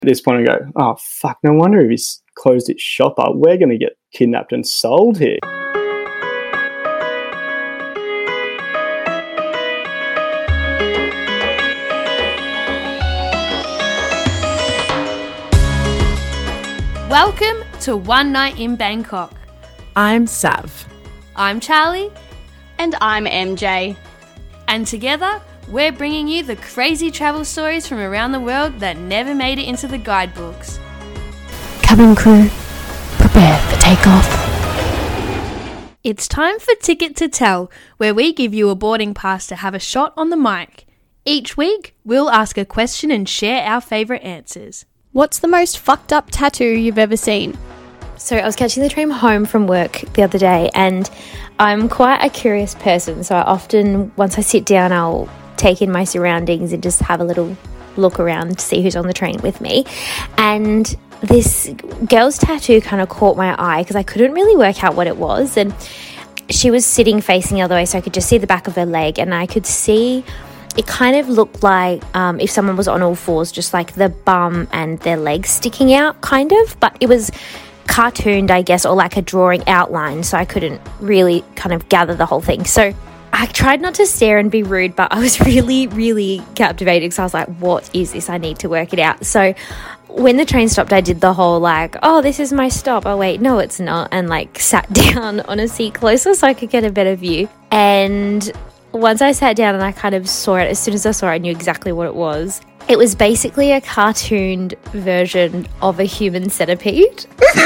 At this point, I go, oh, fuck, no wonder he's closed its shop up. We're going to get kidnapped and sold here. Welcome to One Night in Bangkok. I'm Sav. I'm Charlie. And I'm MJ. And together, we're bringing you the crazy travel stories from around the world that never made it into the guidebooks. Cabin crew, prepare for takeoff. It's time for Ticket to Tell, where we give you a boarding pass to have a shot on the mic. Each week, we'll ask a question and share our favourite answers. What's the most fucked up tattoo you've ever seen? So I was catching the train home from work the other day, and I'm quite a curious person. So I often, once I sit down, I'll take in my surroundings and just have a little look around to see who's on the train with me. And this girl's tattoo kind of caught my eye because I couldn't really work out what it was. And she was sitting facing the other way, so I could just see the back of her leg, and I could see it kind of looked like if someone was on all fours, just like the bum and their legs sticking out, kind of. But it was cartooned, I guess, or like a drawing outline, so I couldn't really kind of gather the whole thing. So I tried not to stare and be rude, but I was really, really captivated because I was like, what is this? I need to work it out. So when the train stopped, I did the whole like, oh, this is my stop. Oh, wait, no, it's not. And like sat down on a seat closer so I could get a better view. And once I sat down and I kind of saw it, as soon as I saw it, I knew exactly what it was. It was basically a cartooned version of a human centipede.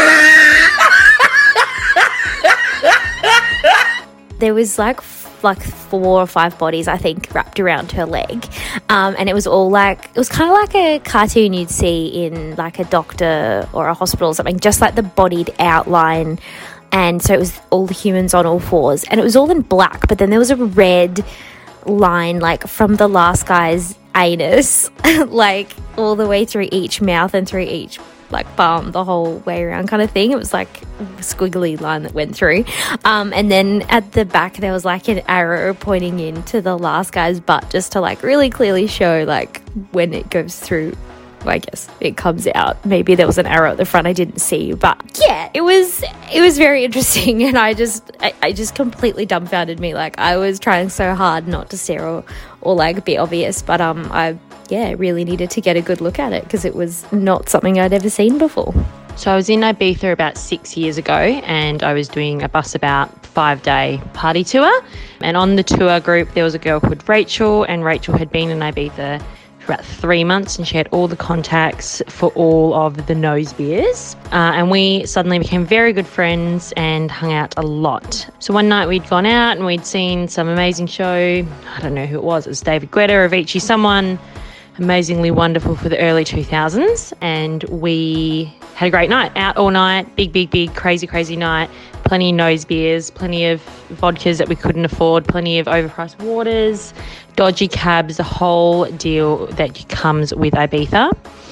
There was like 4 or 5 bodies, I think, wrapped around her leg. And it was all like, it was kind of like a cartoon you'd see in like a doctor or a hospital or something, just like the bodied outline. And so it was all the humans on all fours, and it was all in black, but then there was a red line like from the last guy's anus like all the way through each mouth and through each like bum, the whole way around kind of thing. It was like a squiggly line that went through, and then at the back there was like an arrow pointing into the last guy's butt, just to like really clearly show like when it goes through, I guess it comes out. Maybe there was an arrow at the front I didn't see, but yeah, it was very interesting, and I just completely dumbfounded me. Like I was trying so hard not to stare or like be obvious, but I really needed to get a good look at it because it was not something I'd ever seen before. So I was in Ibiza about 6 years ago, and I was doing a Bus About 5-day party tour, and on the tour group there was a girl called Rachel, and Rachel had been in Ibiza for about 3 months, and she had all the contacts for all of the nose beers, and we suddenly became very good friends and hung out a lot. So one night we'd gone out and we'd seen some amazing show. I don't know who it was David Guetta, Avicii, someone amazingly wonderful for the early 2000s, and we had a great night, out all night, big, crazy night, plenty of nose beers, plenty of vodkas that we couldn't afford, plenty of overpriced waters, dodgy cabs, the whole deal that comes with Ibiza.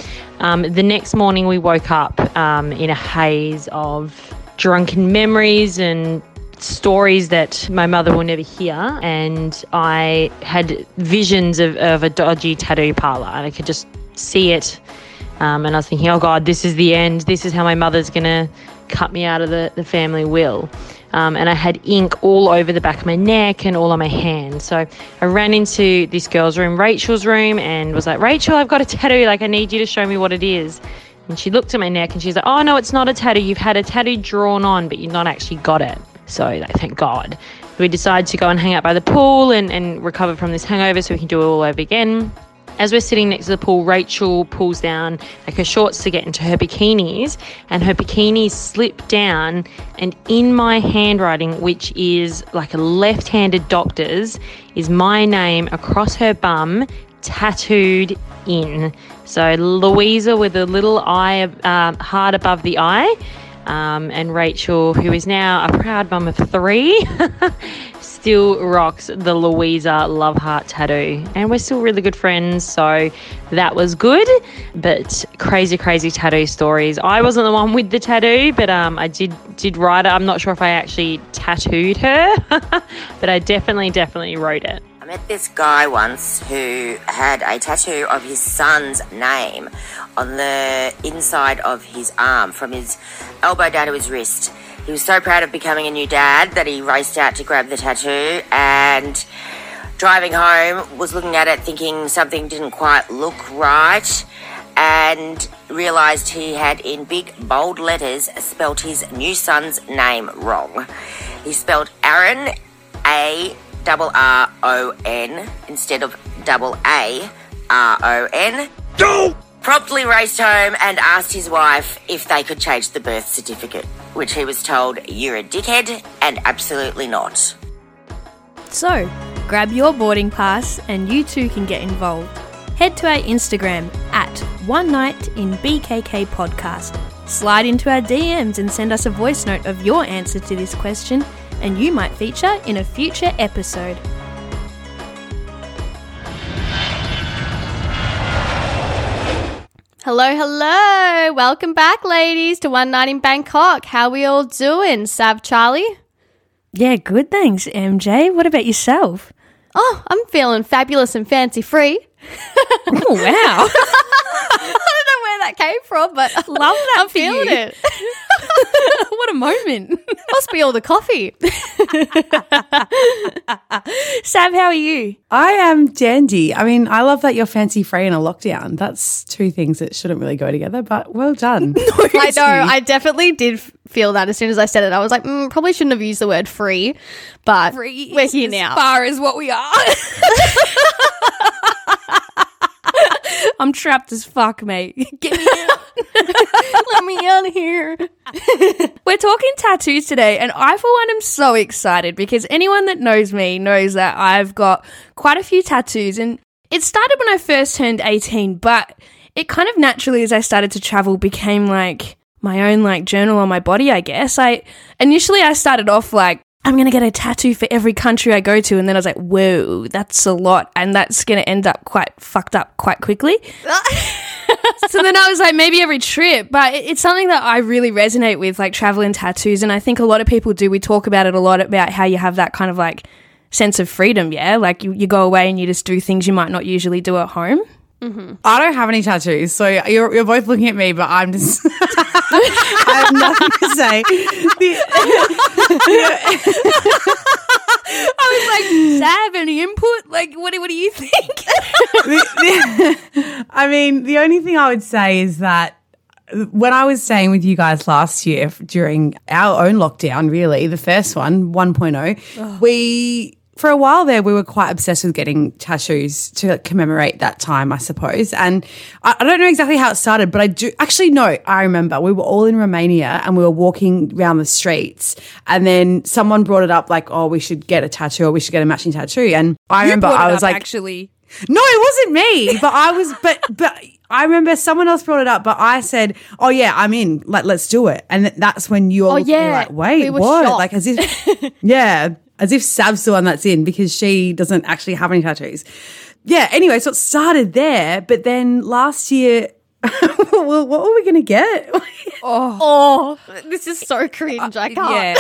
The next morning we woke up in a haze of drunken memories and stories that my mother will never hear, and I had visions of a dodgy tattoo parlour, and I could just see it, and I was thinking, oh God, this is the end, this is how my mother's gonna cut me out of the family will. And I had ink all over the back of my neck and all on my hands. So I ran into this girl's room, Rachel's room, and was like, Rachel, I've got a tattoo, like I need you to show me what it is. And she looked at my neck and she's like, oh no, it's not a tattoo, you've had a tattoo drawn on but you've not actually got it. So like, thank God. We decided to go and hang out by the pool and recover from this hangover so we can do it all over again. As we're sitting next to the pool, Rachel pulls down like her shorts to get into her bikinis, and her bikinis slip down, and in my handwriting, which is like a left-handed doctor's, is my name across her bum, tattooed in. So Louisa with a little eye, heart above the eye, and Rachel, who is now a proud mum of 3, still rocks the Louisa love heart tattoo, and we're still really good friends, so that was good. But crazy tattoo stories. I wasn't the one with the tattoo, but I did write it. I'm not sure if I actually tattooed her, but I definitely wrote it. I met this guy once who had a tattoo of his son's name on the inside of his arm, from his elbow down to his wrist. He was so proud of becoming a new dad that he raced out to grab the tattoo, and driving home was looking at it thinking something didn't quite look right, and realised he had in big bold letters spelt his new son's name wrong. He spelled Aaron, A-R-R-O-N, instead of A-A-R-O-N. No! Promptly raced home and asked his wife if they could change the birth certificate, which he was told, "You're a dickhead," and absolutely not. So, grab your boarding pass and you too can get involved. Head to our Instagram at One Night in BKK Podcast. Slide into our DMs and send us a voice note of your answer to this question, and you might feature in a future episode. Hello, hello. Welcome back, ladies, to One Night in Bangkok. How we all doing? Sav, Charlie? Yeah, good thanks, MJ. What about yourself? Oh, I'm feeling fabulous and fancy-free. Oh, wow. I don't know where that came from, but Love that I'm for feeling you. it. What a moment. Must be all the coffee. Sav, how are you? I am dandy. I mean, I love that you're fancy free in a lockdown. That's two things that shouldn't really go together, but well done. I know. I definitely did feel that as soon as I said it. I was like, probably shouldn't have used the word free, but we're here now. As far as what we are. I'm trapped as fuck, mate. Get me out. Let me out of here. We're talking tattoos today, and I, for one, am so excited because anyone that knows me knows that I've got quite a few tattoos, and it started when I first turned 18, but it kind of naturally, as I started to travel, became like my own like journal on my body, I guess. Initially I started off like, I'm going to get a tattoo for every country I go to. And then I was like, whoa, that's a lot. And that's going to end up quite fucked up quite quickly. So then I was like, maybe every trip. But it's something that I really resonate with, like traveling tattoos. And I think a lot of people do. We talk about it a lot, about how you have that kind of like sense of freedom, yeah? Like you go away and you just do things you might not usually do at home. Mm-hmm. I don't have any tattoos, so you're both looking at me, but I'm just I have nothing to say. I was like, Sav, any input? Like, what do you think? I mean, the only thing I would say is that when I was staying with you guys last year during our own lockdown, really, the first one, 1.0, for a while there, we were quite obsessed with getting tattoos to commemorate that time, I suppose. And I don't know exactly how it started, but I do actually know. I remember we were all in Romania and we were walking around the streets, and then someone brought it up like, "Oh, we should get a tattoo, or we should get a matching tattoo." And I remember I was like, actually, no, it wasn't me, but I was, but I remember someone else brought it up, but I said, "Oh yeah, I'm in. Like, let's do it." And that's when you're like, "Wait, what?" Shocked. Like as if, yeah. As if Sav's the one that's in because she doesn't actually have any tattoos. Yeah, anyway, so it started there. But then last year, well, what were we going to get? Oh, this is so cringe. I can't. Yeah.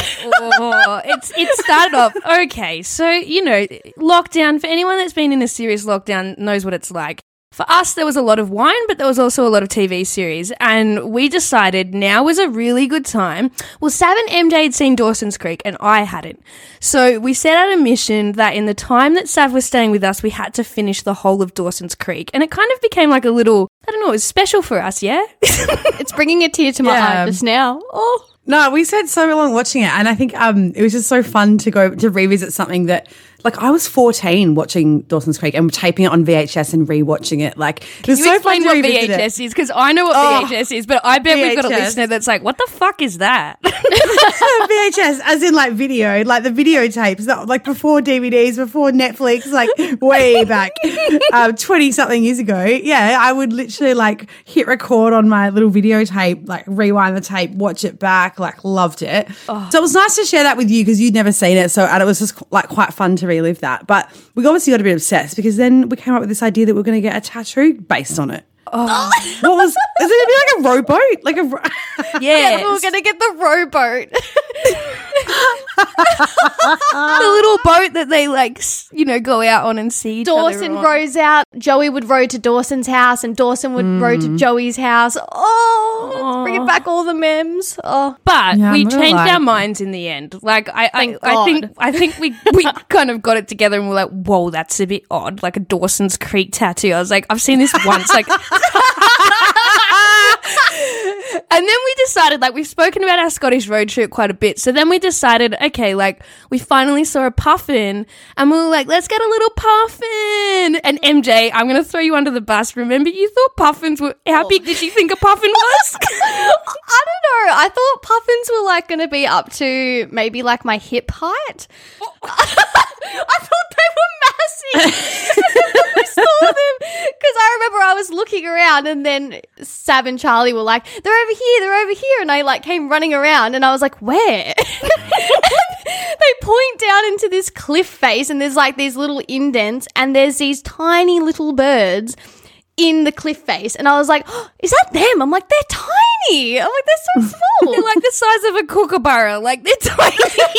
It started off, okay, so, lockdown, for anyone that's been in a serious lockdown knows what it's like. For us, there was a lot of wine, but there was also a lot of TV series, and we decided now was a really good time. Well, Sav and MJ had seen Dawson's Creek, and I hadn't. So we set out a mission that in the time that Sav was staying with us, we had to finish the whole of Dawson's Creek, and it kind of became like a little, I don't know, it was special for us, yeah? It's bringing a tear to my eye just now. Oh. No, we spent so long watching it, and I think it was just so fun to go to revisit something that, like, I was 14 watching Dawson's Creek and taping it on VHS and rewatching it. Like, it was so fun to what revisit VHS is? Because I know what VHS is, but I bet we've got a listener that's like, what the fuck is that? VHS, as in like video, like the videotapes, like before DVDs, before Netflix, like way back, 20-something years ago. Yeah, I would literally like hit record on my little videotape, like rewind the tape, watch it back, like loved it. So it was nice to share that with you because you'd never seen it. And it was just like quite fun to relive that. But we obviously got a bit obsessed because then we came up with this idea that we we're going to get a tattoo based on it. What was? Is it going to be like a rowboat? Yeah, we were going to get the rowboat. The little boat that they go out on and see each Dawson other. rows out. Joey would row to Dawson's house, and Dawson would row to Joey's house. Oh, let's bring it back all the memes. Oh, But Yeah, we I'm gonna changed lie. our minds in the end. Like Thank I think we kind of got it together and we're like, whoa, that's a bit odd. Like a Dawson's Creek tattoo. I was like, I've seen this once. Like. And then we decided, we've spoken about our Scottish road trip quite a bit. So then we decided, okay, we finally saw a puffin and we were like, let's get a little puffin. And MJ, I'm going to throw you under the bus. Remember, you thought puffins were, how big did you think a puffin was? I don't know. I thought puffins were going to be up to maybe my hip height. I thought they were massive. We saw them because I remember I was looking around and then Sav and Charlie were like, they're over here. And I came running around and I was like, where? They point down into this cliff face and there's these little indents and there's these tiny little birds in the cliff face. And I was like, oh, is that them? I'm like, they're tiny. I'm like, they're so small. They're like the size of a kookaburra. They're tiny.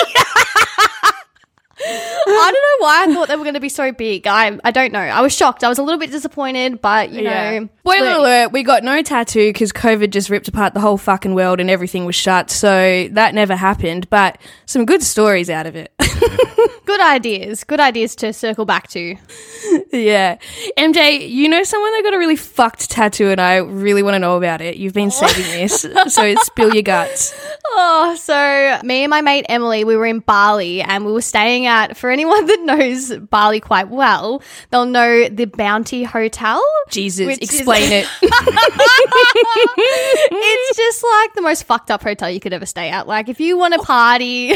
I don't know why I thought they were going to be so big. I don't know. I was shocked. I was a little bit disappointed, but you know. Spoiler alert, we got no tattoo because COVID just ripped apart the whole fucking world and everything was shut. So that never happened, but some good stories out of it. Good ideas to circle back to. Yeah. MJ, you know someone that got a really fucked tattoo and I really want to know about it. You've been saving this, so spill your guts. Oh, so me and my mate Emily, we were in Bali and we were staying at, for anyone that knows Bali quite well, they'll know the Bounty Hotel. Jesus, explain it. It's just the most fucked up hotel you could ever stay at. If you want to party,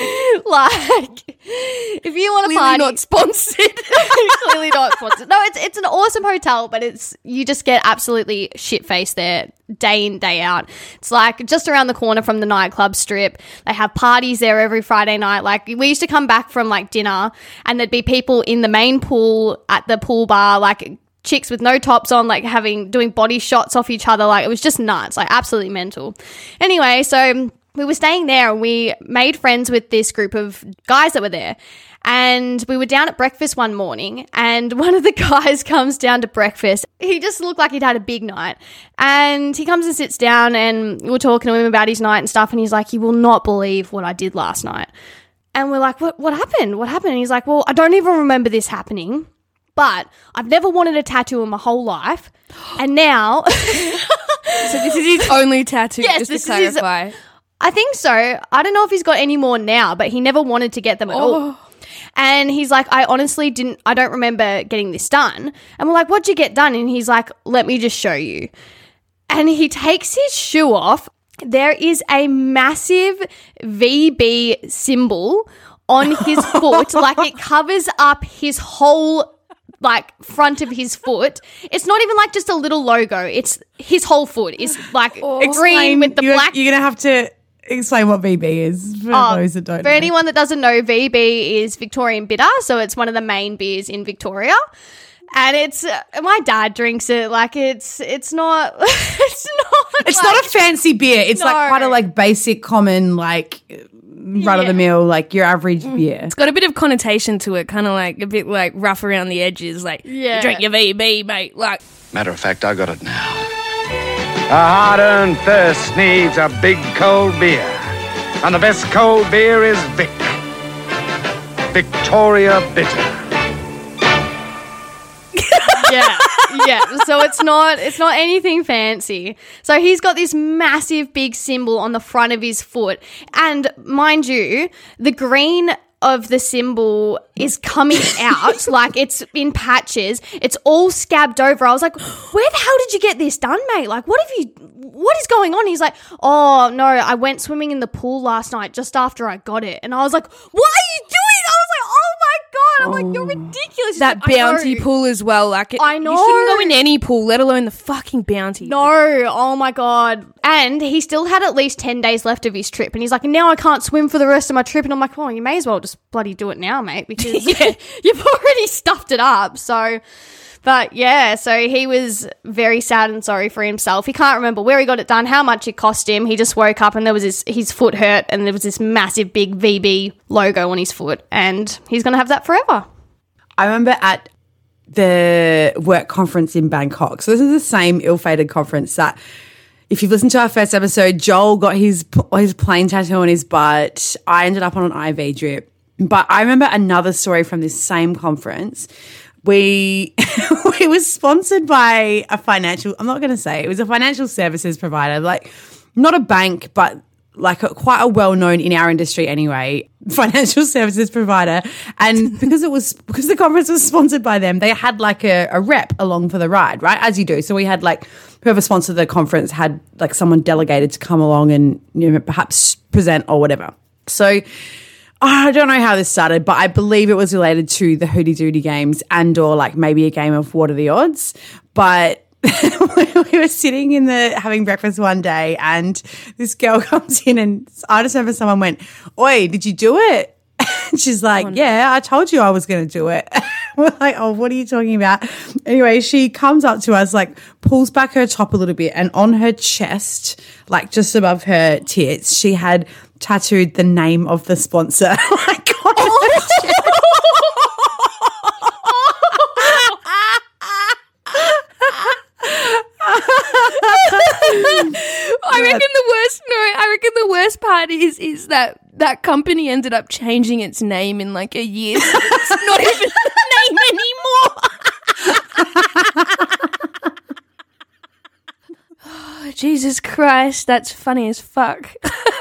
if you want to party. Not sponsored. Clearly not sponsored. No, it's an awesome hotel, but you just get absolutely shit-faced there day in, day out. It's just around the corner from the nightclub strip. They have parties there every Friday night. We used to come back from dinner and there'd be people in the main pool at the pool bar, chicks with no tops on, doing body shots off each other. It was just nuts, absolutely mental. Anyway, so we were staying there and we made friends with this group of guys that were there. And we were down at breakfast one morning and one of the guys comes down to breakfast. He just looked like he'd had a big night. And he comes and sits down and we were talking to him about his night and stuff. And he's like, you will not believe what I did last night. And we're like, what happened? What happened? And he's like, well, I don't even remember this happening, but I've never wanted a tattoo in my whole life. And now... So this is his only tattoo, Yes, just this to is his- clarify. I think so. I don't know if he's got any more now, but he never wanted to get them at all. And he's like, I don't remember getting this done. And we're like, what'd you get done? And he's like, let me just show you. And he takes his shoe off. There is a massive VB symbol on his foot. It covers up his whole front of his foot. It's not even just a little logo. It's his whole foot. It's green with the black. You're going to have to explain what VB is for those that don't know. For anyone that doesn't know, VB is Victorian Bitter, so it's one of the main beers in Victoria. And it's my dad drinks it. It's not It's not a fancy beer. It's quite a basic, common, run of the mill, your average beer. It's got a bit of connotation to it, kind of a bit rough around the edges. You drink your VB, mate. Matter of fact, I got it now. A hard-earned thirst needs a big cold beer. And the best cold beer is Vic. Victoria Bitter. Yeah. So it's not anything fancy. So he's got this massive big symbol on the front of his foot. And mind you, the green of the symbol is coming out it's in patches. It's all scabbed over. I was like, where the hell did you get this done, mate? What is going on? He's like, oh no, I went swimming in the pool last night just after I got it. And I was like, what are you doing? I was like, oh my God. I'm like, you're ridiculous. He's That like, Bounty pool as well. I know. You shouldn't go in any pool, let alone the fucking Bounty. No, oh my God. And he still had at least 10 days left of his trip. And he's like, now I can't swim for the rest of my trip. And I'm like, oh, you may as well just bloody do it now, mate, because you've already stuffed it up. So But yeah, so he was very sad and sorry for himself. He can't remember where he got it done, how much it cost him. He just woke up and there was his foot hurt and there was this massive big VB logo on his foot, and he's going to have that forever. I remember at the work conference in Bangkok. So this is the same ill-fated conference that, if you've listened to our first episode, Joel got his plane tattoo on his butt. I ended up on an IV drip. But I remember another story from this same conference. We were sponsored by a financial, I'm not going to say, it was a financial services provider, like not a bank, but like quite a well-known in our industry anyway, financial services provider. And because the conference was sponsored by them, they had like a rep along for the ride, right? As you do. So we had like whoever sponsored the conference had like someone delegated to come along and, you know, perhaps present or whatever. So I don't know how this started, but I believe it was related to the Hootie Doody games and or like maybe a game of What Are the Odds. But we were sitting having breakfast one day and this girl comes in and I just remember someone went, "Oi, did you do it?" And she's like, "Yeah, I told you I was going to do it." We're like, "Oh, what are you talking about?" Anyway, she comes up to us, like pulls back her top a little bit, and on her chest, like just above her tits, she had tattooed the name of the sponsor. Like, I reckon the worst part is that company ended up changing its name in like a year. So it's not even the name anymore. Oh, Jesus Christ, that's funny as fuck.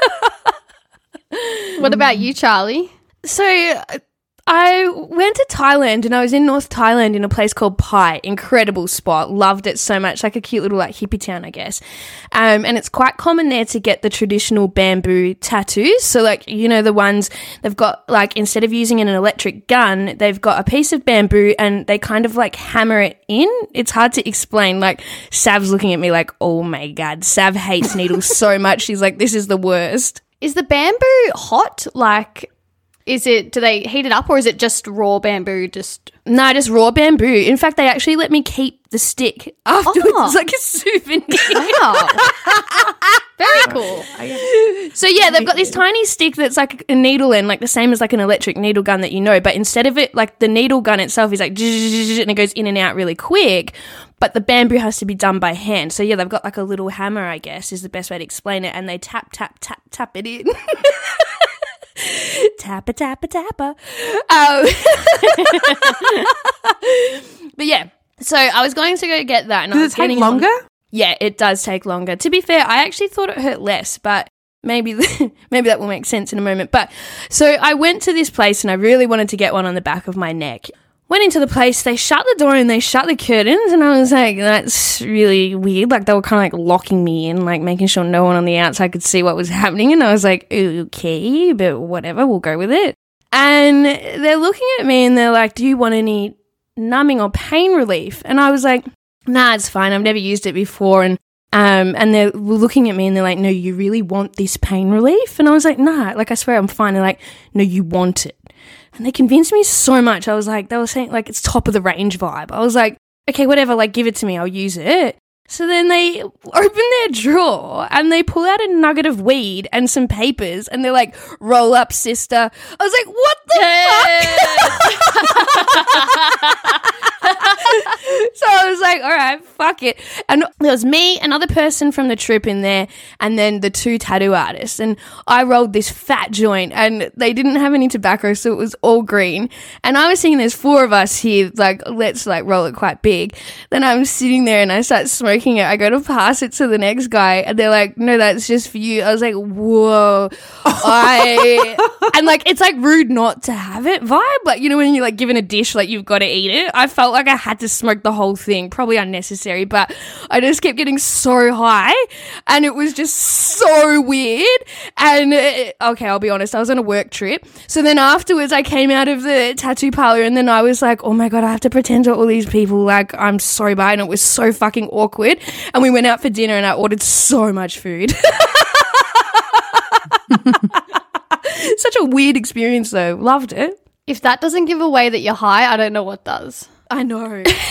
What about you, Charlie? So I went to Thailand and I was in North Thailand in a place called Pai. Incredible spot. Loved it so much. Like a cute little like hippie town, I guess. And it's quite common there to get the traditional bamboo tattoos. So like, you know, the ones they've got like, instead of using an electric gun, they've got a piece of bamboo and they kind of like hammer it in. It's hard to explain. Like Sav's looking at me like, oh my God, Sav hates needles so much. She's like, this is the worst. Is the bamboo hot? Like, do they heat it up or is it just raw bamboo? Just raw bamboo. In fact, they actually let me keep the stick afterwards. It's like a souvenir. Wow. Very cool. So yeah, they've got this tiny stick that's like a needle end, like the same as like an electric needle gun that you know, but instead of it, like the needle gun itself is like and it goes in and out really quick, but the bamboo has to be done by hand. So yeah, they've got like a little hammer, I guess, is the best way to explain it, and they tap, tap, tap, tap it in. Tappa, tappa, tappa. But yeah, so I was going to go get that. And Does it take longer? Yeah, it does take longer. To be fair, I actually thought it hurt less, but maybe that will make sense in a moment. But so I went to this place and I really wanted to get one on the back of my neck. Went into the place, they shut the door and they shut the curtains, and I was like, that's really weird. Like, they were kind of like locking me in, like making sure no one on the outside could see what was happening, and I was like, okay, but whatever, we'll go with it. And they're looking at me and they're like, do you want any numbing or pain relief? And I was like, nah, it's fine, I've never used it before. And they're looking at me and they're like, no, you really want this pain relief? And I was like, nah, like I swear I'm fine. They're like, no, you want it. And they convinced me so much. I was like, they were saying like it's top of the range vibe. I was like, okay, whatever, like give it to me, I'll use it. So then they open their drawer and they pull out a nugget of weed and some papers and they're like, roll up, sister. I was like, what the fuck? So I was like, all right, fuck it. And there was me, another person from the trip in there, and then the two tattoo artists. And I rolled this fat joint and they didn't have any tobacco, so it was all green. And I was thinking there's four of us here, like, let's like roll it quite big. Then I'm sitting there and I start smoking it. I go to pass it to the next guy and they're like, no, that's just for you. I was like, whoa. And like, it's like rude not to have it vibe. Like, you know, when you're like given a dish, like you've got to eat it. I felt like I had to smoke the whole thing, probably unnecessary, but I just kept getting so high and it was just so weird. And okay, I'll be honest, I was on a work trip. So then afterwards I came out of the tattoo parlor and then I was like, oh my God, I have to pretend to all these people like I'm sober, and it was so fucking awkward. And we went out for dinner and I ordered so much food. Such a weird experience though. Loved it. If that doesn't give away that you're high, I don't know what does. I know.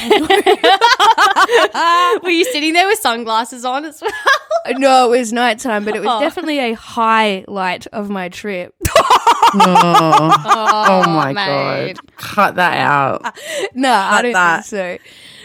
Were you sitting there with sunglasses on as well? No, it was nighttime, but it was definitely a highlight of my trip. Oh my mate. God. Cut that out. No, I don't that. think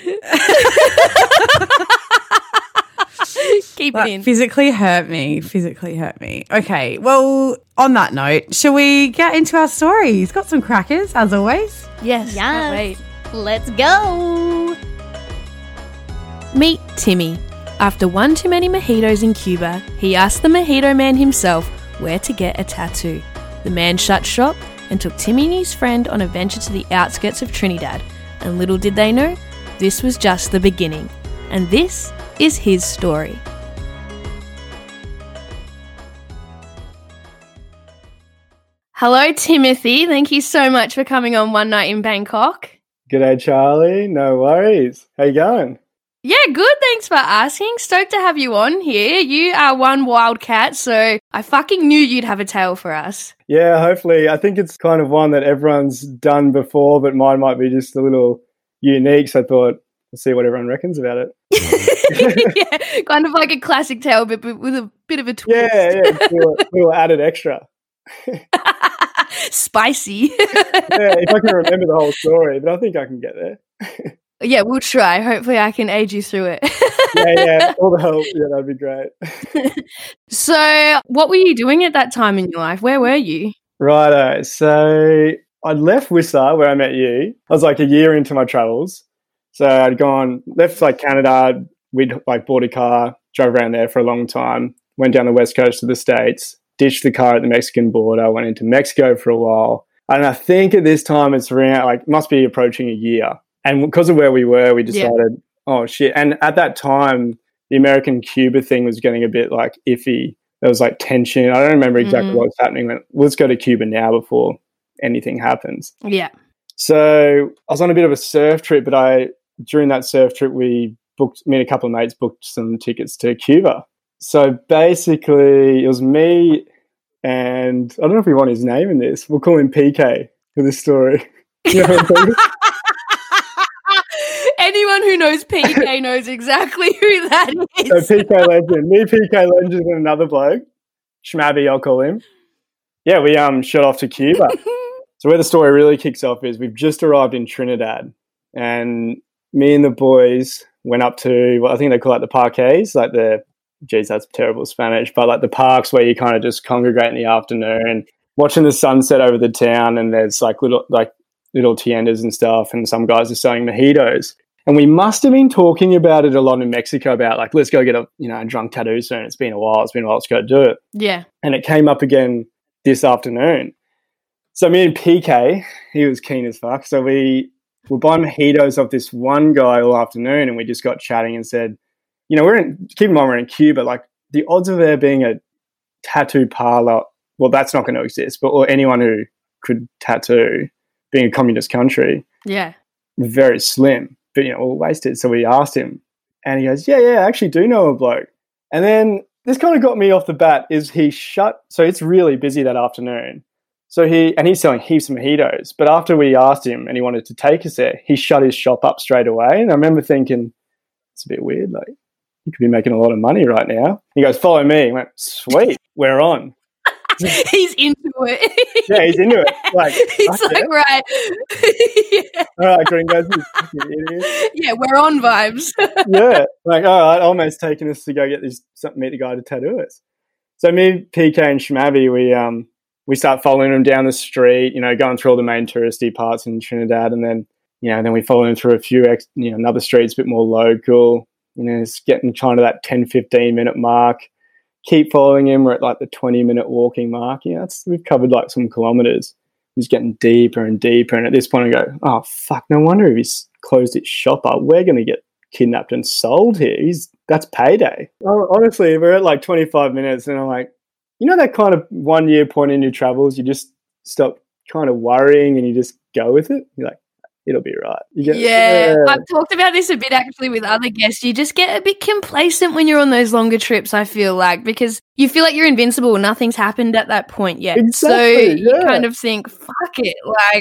so. Keep That it in. physically hurt me. Okay, well, on that note, shall we get into our stories? Got some crackers, as always. Yes. Yes. Can't wait. Let's go. Meet Timmy. After one too many mojitos in Cuba, he asked the mojito man himself where to get a tattoo. The man shut shop and took Timmy and his friend on a venture to the outskirts of Trinidad. And little did they know, this was just the beginning. And this is his story. Hello, Timothy. Thank you so much for coming on One Night in Bangkok. G'day, Charlie. No worries. How you going? Yeah, good. Thanks for asking. Stoked to have you on here. You are one wildcat, so I fucking knew you'd have a tale for us. Yeah, hopefully. I think it's kind of one that everyone's done before, but mine might be just a little unique. So I thought, we'll see what everyone reckons about it. Yeah, kind of like a classic tale, but with a bit of a twist. Yeah, little added extra. Spicy. Yeah, if I can remember the whole story, but I think I can get there. Yeah, we'll try. Hopefully I can aid you through it. Yeah, all the help. Yeah, that'd be great. So, what were you doing at that time in your life? Where were you? Righto. So I'd left Whistler, where I met you. I was like a year into my travels. So I'd left like Canada. We'd like bought a car, drove around there for a long time, went down the west coast of the States, ditched the car at the Mexican border, went into Mexico for a while. And I think at this time it's around, like, must be approaching a year. And because of where we were, we decided, oh, shit. And at that time, the American-Cuba thing was getting a bit, like, iffy. There was, like, tension. I don't remember exactly what was happening. But let's go to Cuba now before anything happens. Yeah. So I was on a bit of a surf trip, but during that surf trip, me and a couple of mates booked some tickets to Cuba. So basically, it was me and I don't know if we want his name in this. We'll call him PK for this story. You know what I'm talking about? Anyone who knows PK knows exactly who that is. So PK Legend. Me, PK Legend, and another bloke. Schmabby, I'll call him. Yeah, we shot off to Cuba. So where the story really kicks off is we've just arrived in Trinidad, and me and the boys went up to what I think they call it the parques, like that's terrible Spanish, but like the parks where you kind of just congregate in the afternoon, watching the sunset over the town, and there's like little tiendas and stuff, and some guys are selling mojitos. And we must have been talking about it a lot in Mexico about like, let's go get a drunk tattoo soon. It's been a while. Let's go do it. Yeah. And it came up again this afternoon. So me and PK, he was keen as fuck. So we were buying mojitos off this one guy all afternoon, and we just got chatting and said, keep in mind we're in Cuba, like the odds of there being a tattoo parlor, well, that's not going to exist, or anyone who could tattoo, being a communist country, very slim. But, we'll waste it. So we asked him, and he goes, yeah, I actually do know a bloke. And then this kind of got me off the bat is so it's really busy that afternoon. So he's selling heaps of mojitos. But after we asked him and he wanted to take us there, he shut his shop up straight away. And I remember thinking, it's a bit weird. Like, you could be making a lot of money right now. He goes, follow me. I went, sweet, we're on. He's into it. Yeah, he's into it. Like, he's like, right. Yeah. All right, gringos, you fucking idiot. Yeah, we're on vibes. Yeah, like, all right, almost taking us to go meet the guy to tattoo us. So me, PK, and Schmabby, we start following him down the street, going through all the main touristy parts in Trinidad, and then we follow him through a few another streets, a bit more local. It's getting kind of that 10-15 minute mark. Keep following him. We're at like the 20-minute walking mark. We've covered like some kilometers. He's getting deeper and deeper. And at this point I go, oh, fuck, no wonder if he's closed his shop up. We're going to get kidnapped and sold here. That's payday. Oh, honestly, we're at like 25 minutes and I'm like, that kind of 1 year point in your travels, you just stop kind of worrying and you just go with it. You're like, it'll be right. I've talked about this a bit actually with other guests. You just get a bit complacent when you're on those longer trips, I feel like, because you feel like you're invincible. Nothing's happened at that point yet. Exactly, so you kind of think, fuck it. Like,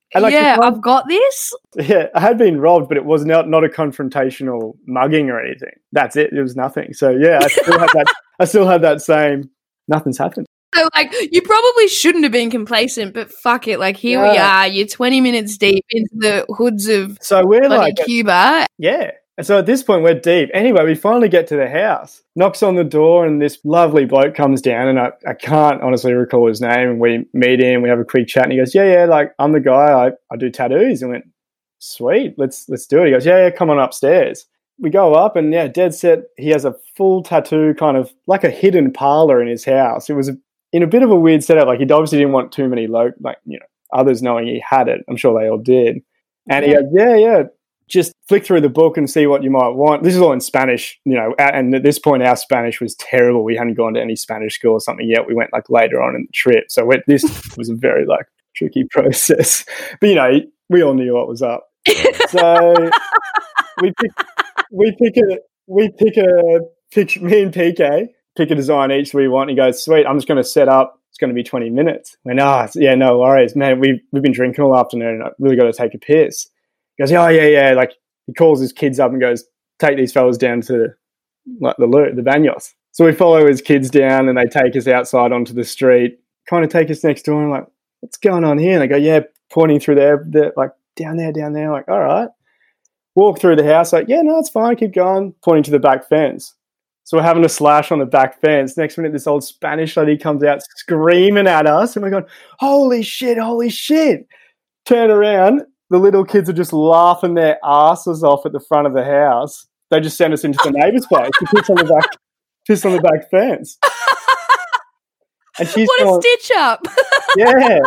And, like, yeah, I've got this. Yeah, I had been robbed, but it was not a confrontational mugging or anything. That's it. It was nothing. So yeah, I still had that same. Nothing's happened. So, like, you probably shouldn't have been complacent, but fuck it. Like, here we are. You're 20 minutes deep into the hoods of Cuba. Yeah. And so at this point, we're deep. Anyway, we finally get to the house. Knocks on the door, and this lovely bloke comes down, and I can't honestly recall his name. And we meet him. We have a quick chat, and he goes, yeah, like, I'm the guy. I do tattoos. And I went, sweet, let's do it. He goes, yeah, come on upstairs. We go up, and dead set, he has a full tattoo, kind of like a hidden parlor in his house. It was in a bit of a weird setup. Like, he obviously didn't want too many others knowing he had it. I'm sure they all did. And he goes, yeah, just flick through the book and see what you might want. This is all in Spanish, and at this point our Spanish was terrible. We hadn't gone to any Spanish school or something yet. We went later on in the trip. So this was a very tricky process. But we all knew what was up. So me and PK pick a design each we want. He goes, sweet, I'm just going to set up. It's going to be 20 minutes. I went, no worries, man. We've been drinking all afternoon and I really got to take a piss. He goes, yeah. Like, he calls his kids up and goes, take these fellas down to the Baños. So we follow his kids down and they take us outside onto the street, kind of take us next door, and I'm like, what's going on here? And they go, yeah, pointing through there, like, down there. Like, all right. Walk through the house, like, yeah, no, it's fine, keep going, pointing to the back fence. So we're having a slash on the back fence. Next minute, this old Spanish lady comes out screaming at us, and we're going, holy shit. Turn around. The little kids are just laughing their asses off at the front of the house. They just sent us into the neighbour's place to piss on the back fence. And she's what a stitch up. Yeah.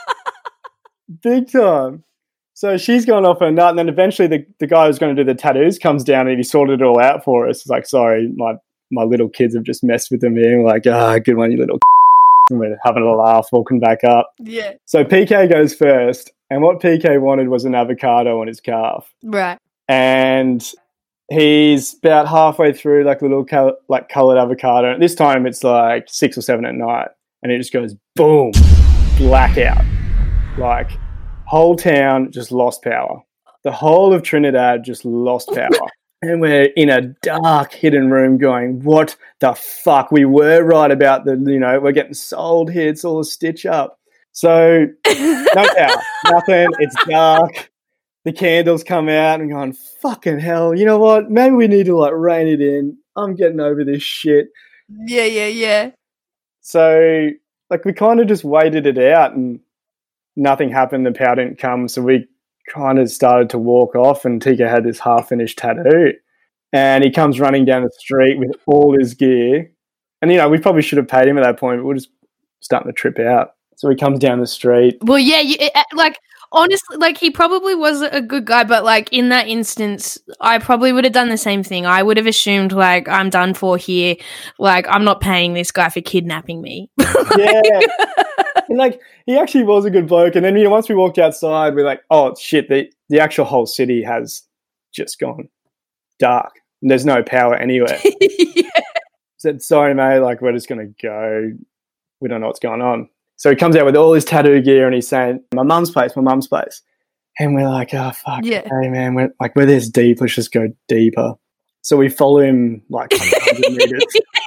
Big time. So she's gone off her nut, and then eventually the guy who's going to do the tattoos comes down and he sorted it all out for us. It's like, sorry, my little kids have just messed with them here. We're like, good one, you little and we're having a laugh walking back up. Yeah. So PK goes first, and what PK wanted was an avocado on his calf. Right. And he's about halfway through like a little coloured avocado. This time it's like 6 or 7 at night, and it just goes boom, blackout. Like, whole town just lost power. The whole of Trinidad just lost power. And we're in a dark hidden room going, what the fuck? We were right about we're getting sold here. It's all a stitch up. So no power, nothing. It's dark. The candles come out and going, fucking hell. You know what? Maybe we need to rein it in. I'm getting over this shit. Yeah. So we kind of just waited it out and nothing happened. The power didn't come. So we kind of started to walk off, and Tika had this half-finished tattoo, and he comes running down the street with all his gear. And, we probably should have paid him at that point, but we're just starting to trip out. So he comes down the street. Well, yeah, honestly, he probably was a good guy, but, in that instance, I probably would have done the same thing. I would have assumed, I'm done for here. I'm not paying this guy for kidnapping me. Yeah. And, he actually was a good bloke. And then, once we walked outside, we're like, oh, shit, the actual whole city has just gone dark. And there's no power anywhere. Yeah. Said, sorry, mate, we're just going to go. We don't know what's going on. So he comes out with all his tattoo gear and he's saying, my mum's place. And we're like, oh, fuck. Yeah. Hey, man, we're this deep. Let's just go deeper. So we follow him 100 meters.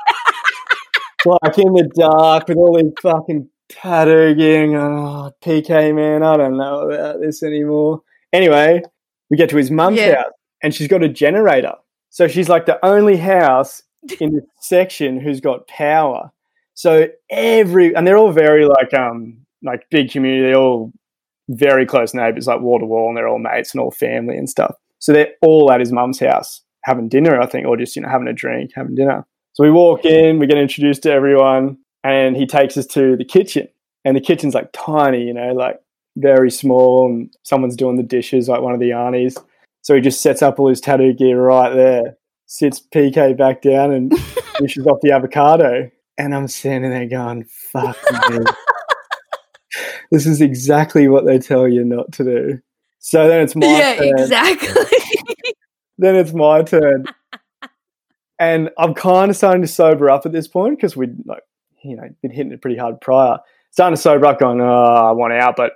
In the dark with all these fucking tattoo gear. Oh, PK, man, I don't know about this anymore. Anyway, we get to his mum's house and she's got a generator. So she's the only house in this section who's got power. So and they're all very big community. They're all very close neighbours, wall to wall, and they're all mates and all family and stuff. So they're all at his mum's house having dinner, I think, or just, having a drink, having dinner. So we walk in, we get introduced to everyone, and he takes us to the kitchen. And the kitchen's tiny, very small, and someone's doing the dishes, one of the aunties. So he just sets up all his tattoo gear right there, sits PK back down and dishes off the avocado. And I'm standing there going, fuck me. This is exactly what they tell you not to do. So then it's my turn. Yeah, exactly. Then it's my turn. And I'm kind of starting to sober up at this point because we'd been hitting it pretty hard prior. Starting to sober up going, oh, I want out. But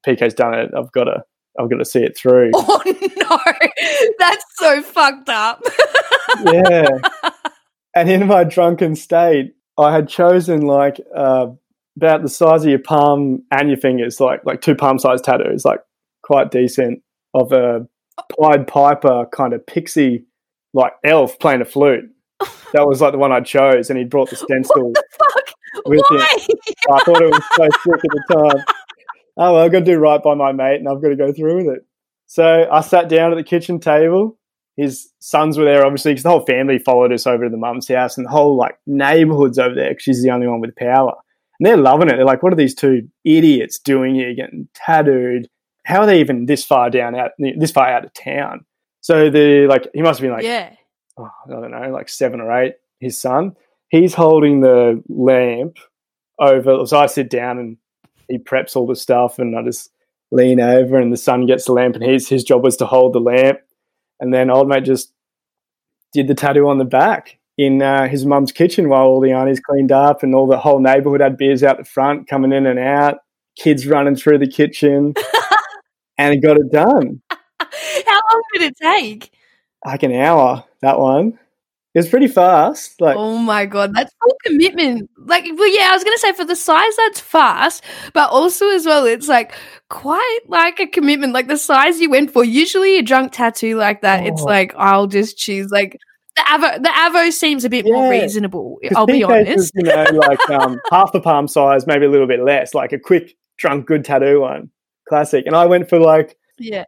PK's done it. I've got to see it through. Oh no, that's so fucked up. Yeah. And in my drunken state, I had chosen like about the size of your palm and your fingers, like 2 palm-sized tattoos, like quite decent, of a Pied Piper kind of pixie, like elf playing a flute. That was like the one I chose, and he brought the stencil. What the fuck? With Why? him. I thought it was so sick at the time. Oh, well, I've got to do right by my mate, and I've got to go through with it. So I sat down at the kitchen table. His sons were there, obviously, because the whole family followed us over to the mum's house, and the whole like neighbourhood's over there because she's the only one with power. And they're loving it. They're like, what are these 2 idiots doing here, getting tattooed? How are they even this far out of town? So he must have been like, I don't know, like 7 or 8, his son. He's holding the lamp over. So I sit down and he preps all the stuff, and I just lean over, and the son gets the lamp, and his job was to hold the lamp. And then old mate just did the tattoo on the back in his mum's kitchen while all the aunties cleaned up, and all the whole neighbourhood had beers out the front, coming in and out, kids running through the kitchen, and he got it done. How long did it take? Like an hour, that one. It was pretty fast. Like, Oh my God, that's full commitment. Like, well, yeah, I was going to say for the size, that's fast, but also as well, it's like quite like a commitment. Like the size you went for, usually a drunk tattoo like that, it's like, I'll just choose like the Avo seems a bit more reasonable, I'll be honest. Was, like half the palm size, maybe a little bit less, like a quick drunk good tattoo one. Classic. And I went for like,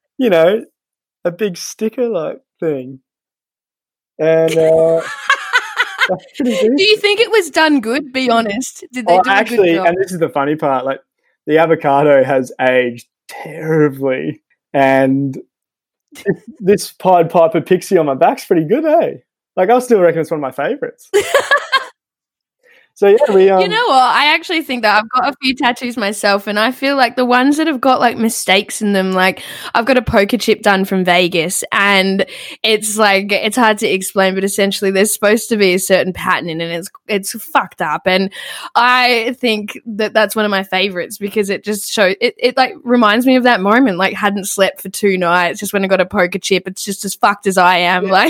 a big sticker like thing. And that's pretty decent. Do you think it was done good? Be honest. Did they do actually, a good job? and this is the funny part, like the avocado has aged terribly, and this Pied Piper pixie on my back's pretty good, eh? Like I still reckon it's one of my favourites. So yeah, we. You know what? I actually think that I've got a few tattoos myself, and I feel like the ones that have got like mistakes in them, like I've got a poker chip done from Vegas, and it's like it's hard to explain, but essentially there's supposed to be a certain pattern in it, and it's fucked up, and I think that that's one of my favorites because it just shows it like reminds me of that moment, like hadn't slept for 2 nights, just when I got a poker chip, it's just as fucked as I am, like.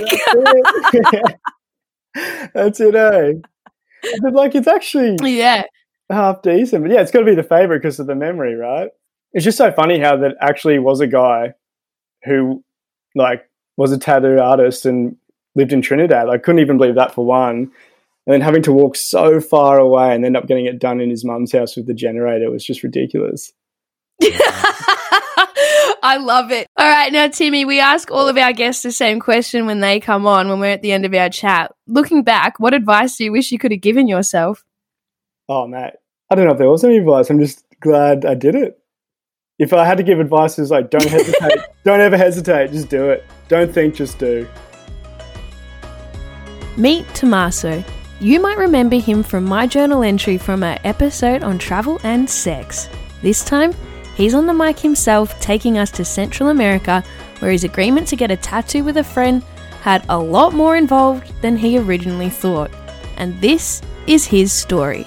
That's it, eh? But like it's actually half decent, but yeah, it's got to be the favorite because of the memory, right? It's just so funny how that actually was a guy who like was a tattoo artist and lived in Trinidad. I couldn't even believe that for one, and then having to walk so far away and end up getting it done in his mum's house with the generator was just ridiculous. I love it. All right, now, Timmy, we ask all of our guests the same question when they come on, when we're at the end of our chat. Looking back, what advice do you wish you could have given yourself? Oh, mate, I don't know if there was any advice. I'm just glad I did it. If I had to give advice, it's like, don't hesitate. Don't ever hesitate. Just do it. Don't think, just do. Meet Tommaso. You might remember him from my journal entry from our episode on travel and sex. This time, he's on the mic himself, taking us to Central America, where his agreement to get a tattoo with a friend had a lot more involved than he originally thought. And this is his story.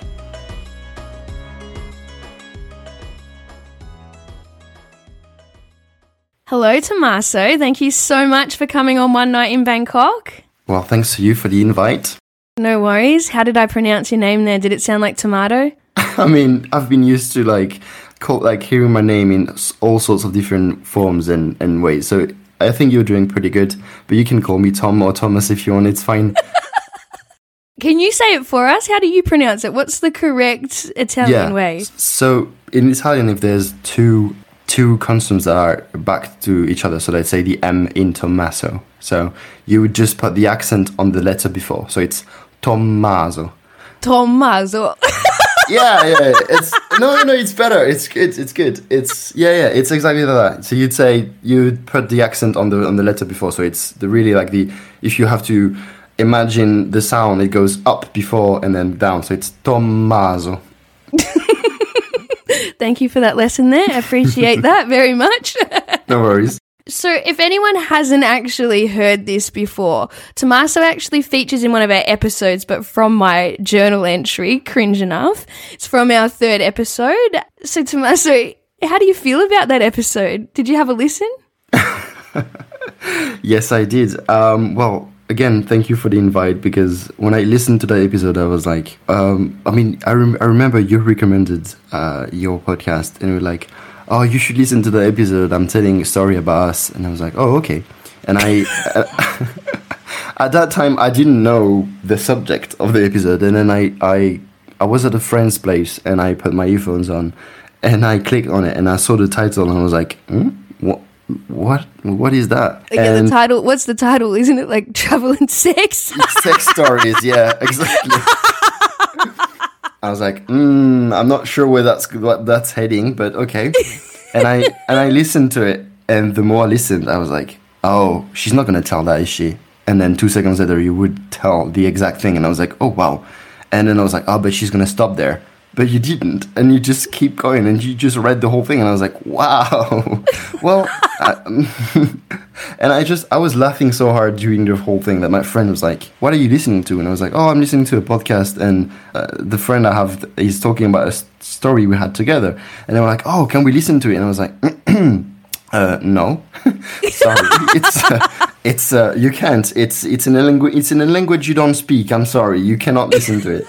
Hello, Tommaso. Thank you so much for coming on One Night in Bangkok. Well, thanks to you for the invite. No worries. How did I pronounce your name there? Did it sound like tomato? I mean, I've been used to hearing my name in all sorts of different forms and ways. So I think you're doing pretty good. But you can call me Tom or Thomas if you want. It's fine. Can you say it for us? How do you pronounce it? What's the correct Italian way? So in Italian, if there's two consonants that are back to each other, so let's say the M in Tommaso. So you would just put the accent on the letter before. So it's Tommaso. Tommaso. Yeah. It's it's better. It's good. It's exactly that. So you'd put the accent on the letter before. So it's if you have to imagine the sound, it goes up before and then down. So it's Tommaso. Thank you for that lesson there. I appreciate that very much. No worries. So if anyone hasn't actually heard this before, Tommaso actually features in one of our episodes, but from my journal entry, cringe enough. It's from our 3rd episode. So Tommaso, How do you feel about that episode? Did you have a listen? Yes, I did. Well, again, thank you for the invite, because when I listened to that episode, I was like, I remember you recommended your podcast, and you were like, oh, you should listen to the episode. I'm telling a story about us. And I was like, oh, okay. And I, at that time, I didn't know the subject of the episode. And then I was at a friend's place, and I put my earphones on, and I clicked on it, and I saw the title, and I was like, what is that? Again, the title. What's the title? Isn't it like Travel and Sex? It's sex stories, yeah, exactly. I was like, I'm not sure what that's heading, but okay. And I listened to it, and the more I listened, I was like, oh, she's not gonna tell that, is she? And then 2 seconds later, you would tell the exact thing, and I was like, oh wow. And then I was like, oh, but she's gonna stop there. But you didn't, and you just keep going, and you just read the whole thing, and I was like, wow. Well, and I was laughing so hard during the whole thing that my friend was like, what are you listening to? And I was like, oh, I'm listening to a podcast, and the friend I have is talking about a story we had together. And they were like, oh, can we listen to it? And I was like, no. Sorry. It's you can't. It's in a language you don't speak. I'm sorry. You cannot listen to it.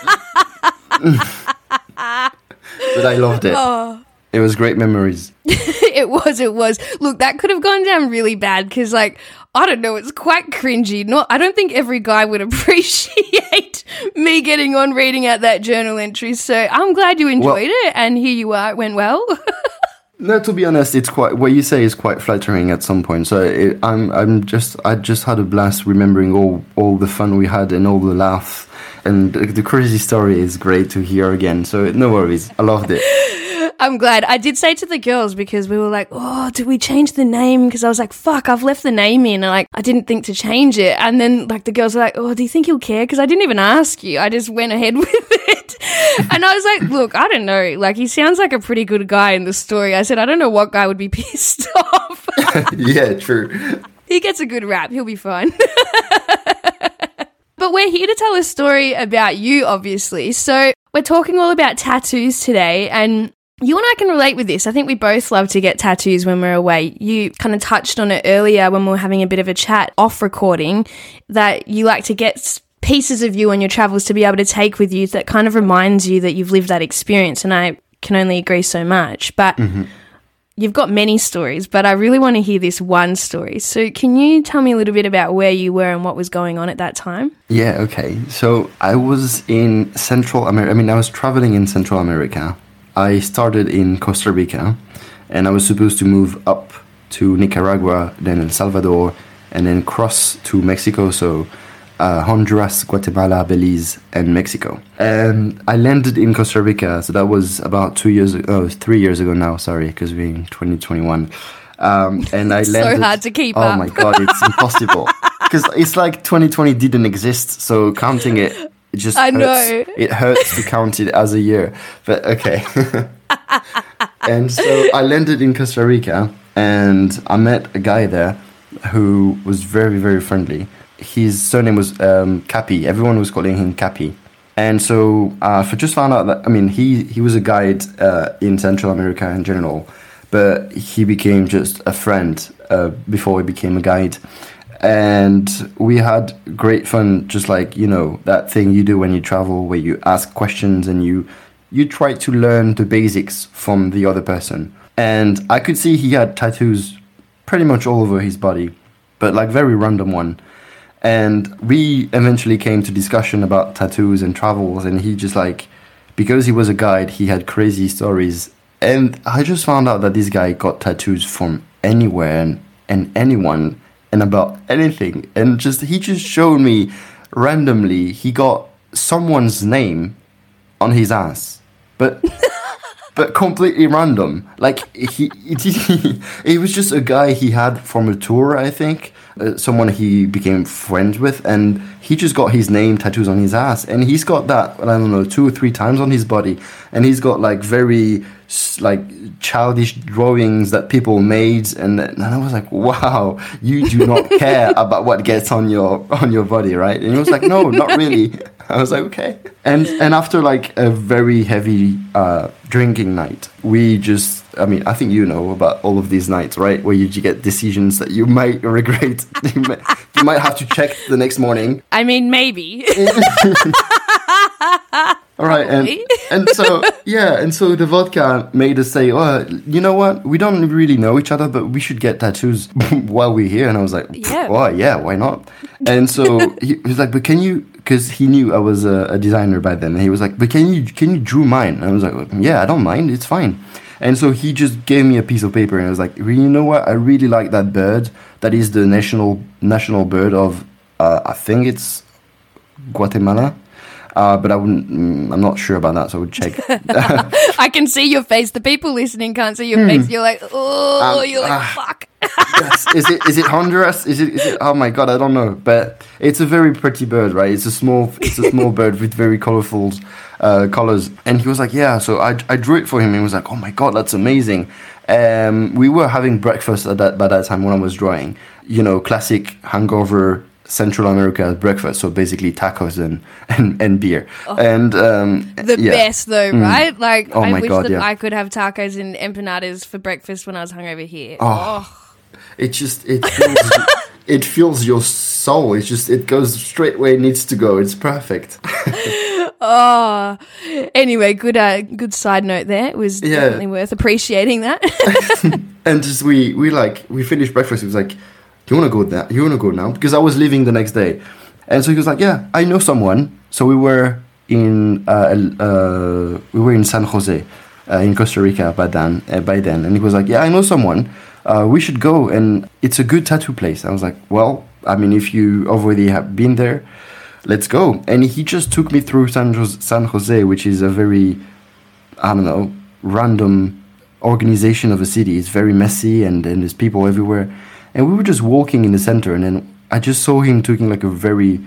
But I loved it. Oh. It was great memories. It was. Look, that could have gone down really bad because, like, I don't know, it's quite cringy. I don't think every guy would appreciate me getting on reading out that journal entry. So I'm glad you enjoyed it, and here you are. It went well. No, to be honest, it's quite, what you say is quite flattering at some point. So I just had a blast remembering all the fun we had and all the laughs. And the crazy story is great to hear again. So no worries. I loved it. I'm glad. I did say to the girls, because we were like, oh, did we change the name? Because I was like, fuck, I've left the name in. And like, I didn't think to change it. And then like the girls were like, oh, do you think he'll care? Because I didn't even ask you. I just went ahead with it. And I was like, look, I don't know. Like, he sounds like a pretty good guy in the story. I said, I don't know what guy would be pissed off. Yeah, true. He gets a good rap. He'll be fine. But we're here to tell a story about you, obviously. So we're talking all about tattoos today, and you and I can relate with this. I think we both love to get tattoos when we're away. You kind of touched on it earlier when we were having a bit of a chat off recording, that you like to get pieces of you on your travels to be able to take with you that kind of reminds you that you've lived that experience, and I can only agree so much. But you've got many stories, but I really want to hear this one story. So can you tell me a little bit about where you were and what was going on at that time? Yeah, okay. So I was in Central America. I mean, I was traveling in Central America. I started in Costa Rica, and I was supposed to move up to Nicaragua, then El Salvador, and then cross to Mexico. So Honduras, Guatemala, Belize, and Mexico. And I landed in Costa Rica, so that was about 3 years ago now, sorry, because we're in 2021. And I landed... so hard to keep up. Oh my God, it's impossible. Because it's like 2020 didn't exist, so counting it just I hurts. know. It hurts to count it as a year, but okay. And so I landed in Costa Rica, and I met a guy there who was very, very friendly. His surname was Capi. Everyone was calling him Capi. And so I just found out that, I mean, he was a guide in Central America in general, but he became just a friend before he became a guide. And we had great fun, just like, you know, that thing you do when you travel where you ask questions and you try to learn the basics from the other person. And I could see he had tattoos pretty much all over his body, but like very random one. And we eventually came to discussion about tattoos and travels, and he just like, because he was a guide, he had crazy stories. And I just found out that this guy got tattoos from anywhere and anyone and about anything. And he just showed me randomly he got someone's name on his ass. But but completely random. Like he was just a guy he had from a tour, I think. Someone he became friends with, and he just got his name tattoos on his ass, and he's got that, I don't know, 2 or 3 times on his body, and he's got like very like childish drawings that people made, and I was like, wow, you do not care about what gets on your body, right? And he was like, no, not really. I was like, okay. And after like a very heavy drinking night, we just, I mean, I think you know about all of these nights, right? Where you get decisions that you might regret. You might have to check the next morning. I mean, maybe. All right, and so the vodka made us say, "Oh, you know what? We don't really know each other, but we should get tattoos while we're here." And I was like, "Yeah, why not?" And so he was like, "But can you?" Because he knew I was a designer by then. And he was like, "But can you draw mine?" And I was like, "Yeah, I don't mind. It's fine." And so he just gave me a piece of paper, and I was like, "You know what? I really like that bird. That is the national bird of I think it's Guatemala." But I'm not sure about that, so I would check. I can see your face. The people listening can't see your face. You're like, oh, you're like, fuck. Yes. Is it Honduras? Is it? Oh my god, I don't know. But it's a very pretty bird, right? It's a small bird with very colorful colors. And he was like, yeah. So I drew it for him. And he was like, oh my god, that's amazing. We were having breakfast by that time when I was drawing. You know, classic hangover Central America breakfast, so basically tacos and beer. And best though, right? Like, oh I wish God, that I could have tacos and empanadas for breakfast when I was hungover here. It fills your soul. It goes straight where it needs to go. It's perfect. Anyway, good side note there. It was definitely worth appreciating that. And just we finished breakfast. It was like, you want to go now? Because I was leaving the next day. And so he was like, yeah, I know someone. So we were in San Jose in Costa Rica by then. And he was like, yeah, I know someone. We should go. And it's a good tattoo place. I was like, well, I mean, if you already have been there, let's go. And he just took me through San Jose, which is a very, I don't know, random organization of a city. It's very messy and there's people everywhere. And we were just walking in the center, and then I just saw him taking like a very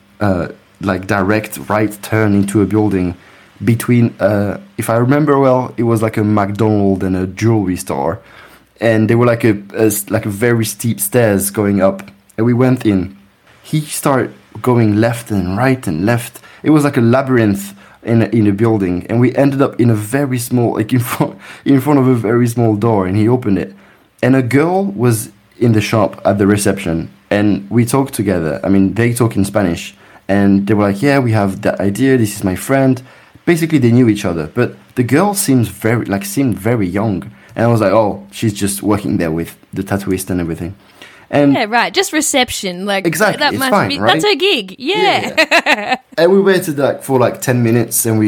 direct right turn into a building between, if I remember well, it was like a McDonald's and a jewelry store. And they were like a very steep stairs going up. And we went in. He started going left and right and left. It was like a labyrinth in a building. And we ended up in a very small, like in front of a very small door. And he opened it. And a girl was in the shop at the reception, and we talked together. I mean, they talk in Spanish, and they were like, yeah, we have that idea, this is my friend. Basically, they knew each other, but the girl seemed very young, and I was like, oh, she's just working there with the tattooist and everything. And yeah, right, just reception, like, exactly, that it's must fine, be, right? that's her gig, yeah. And we waited for 10 minutes, and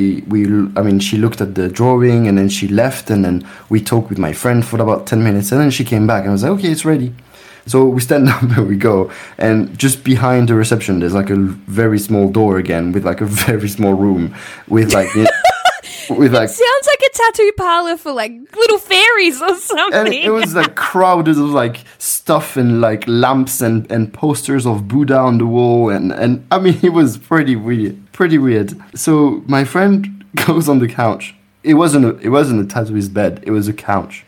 she looked at the drawing, and then she left, and then we talked with my friend for about 10 minutes, and then she came back, and I was like, okay, it's ready. So we stand up and we go, and just behind the reception, there's like a very small door again, with like a very small room, with like... It sounds like a tattoo parlor for like little fairies or something. And it was like crowded of like stuff and like lamps and posters of Buddha on the wall, and I mean, it was pretty weird. So my friend goes on the couch. It wasn't a tattooist bed. It was a couch,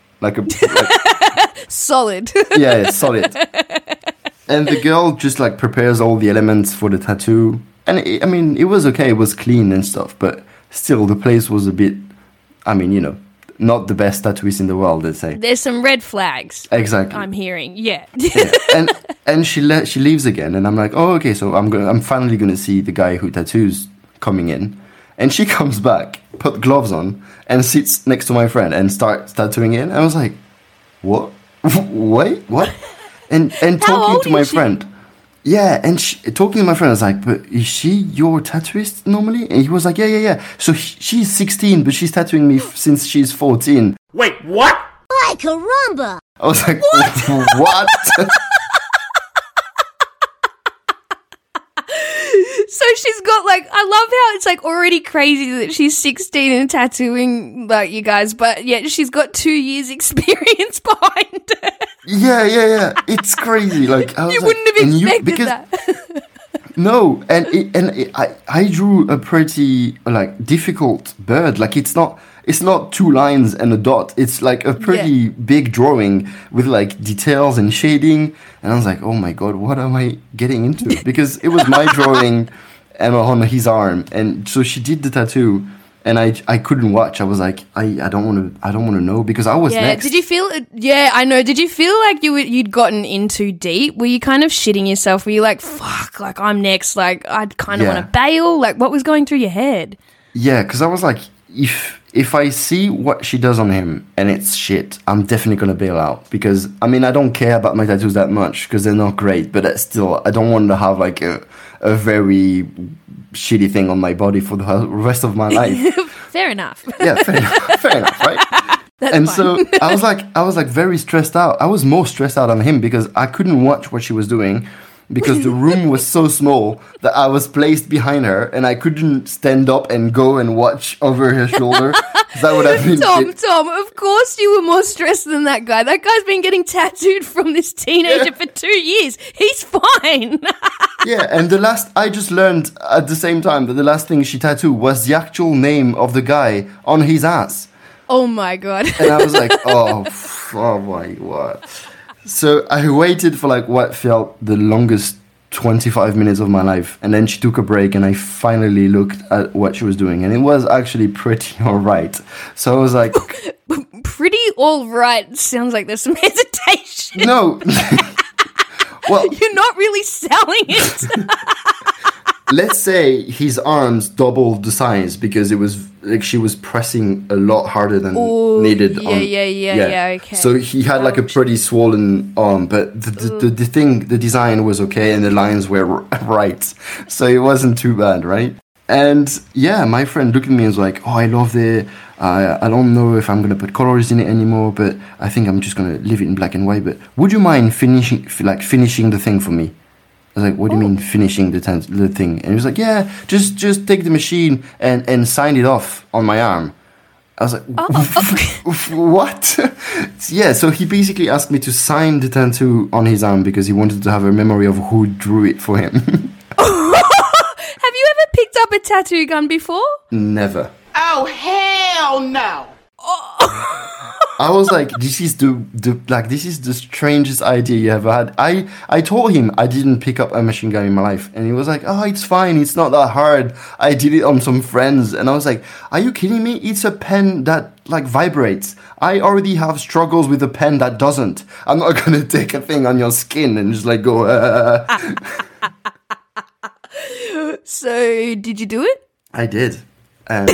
solid. Yeah, solid. And the girl just like prepares all the elements for the tattoo, and it was okay. It was clean and stuff, but still, the place was a bit, not the best tattooist in the world, let's say. There's some red flags. Exactly. I'm hearing, yeah. And she leaves again, and I'm like, oh, okay, so I'm finally gonna see the guy who tattoos coming in, and she comes back, put gloves on, and sits next to my friend and starts tattooing in. I was like, what? Wait, what? And talking to my friend. Yeah, and talking to my friend, I was like, but is she your tattooist normally? And he was like, yeah. So she's 16, but she's tattooing me since she's 14. Wait, what? Ay, caramba! I was like, what? So she's got I love how it's already crazy that she's 16 and tattooing you guys, but yet she's got 2 years experience behind her. Yeah. It's crazy. You wouldn't have expected that. No, I drew a pretty difficult bird. It's not 2 lines and a dot. It's a pretty big drawing with details and shading. And I was like, oh my god, what am I getting into? Because it was my drawing, and on his arm. And so she did the tattoo, and I couldn't watch. I was like, I don't want to know, because I was next. Did you feel? Yeah, I know. Did you feel like you'd gotten in too deep? Were you kind of shitting yourself? Were you like, fuck, like I'm next? Like I'd kind of want to bail. Like what was going through your head? Yeah, because I was like, if I see what she does on him and it's shit, I'm definitely gonna bail out, because I mean I don't care about my tattoos that much because they're not great, but still I don't want to have like a very shitty thing on my body for the rest of my life. Fair enough. Yeah, fair enough, right? That's so I was like very stressed out. I was more stressed out on him because I couldn't watch what she was doing, because the room was so small that I was placed behind her and I couldn't stand up and go and watch over her shoulder. That would have been Tom, of course you were more stressed than that guy. That guy's been getting tattooed from this teenager for 2 years. He's fine. Yeah, and I just learned at the same time that the last thing she tattooed was the actual name of the guy on his ass. Oh my God. And I was like, oh my, what? So I waited for like what felt the longest 25 minutes of my life, and then she took a break and I finally looked at what she was doing, and it was actually pretty alright. So I was like, pretty alright sounds like there's some hesitation. No. Well, you're not really selling it. Let's say his arms doubled the size, because it was like she was pressing a lot harder than needed. Yeah, okay. So he had like a pretty swollen arm, but the design was okay and the lines were right. So it wasn't too bad, right? And yeah, my friend looked at me and was like, oh, I love it. I don't know if I'm going to put colors in it anymore, but I think I'm just going to leave it in black and white. But would you mind finishing the thing for me? I was like, what do you mean finishing the thing? And he was like, yeah, just take the machine and sign it off on my arm. I was like, what? Yeah, so he basically asked me to sign the tattoo on his arm because he wanted to have a memory of who drew it for him. Have you ever picked up a tattoo gun before? Never. Oh, hell no. I was like, this is the strangest idea you ever had. I told him I didn't pick up a machine gun in my life, and he was like, oh, it's fine, it's not that hard. I did it on some friends. And I was like, are you kidding me? It's a pen that like vibrates. I already have struggles with a pen that doesn't. I'm not gonna take a thing on your skin and just like go So did you do it? I did. And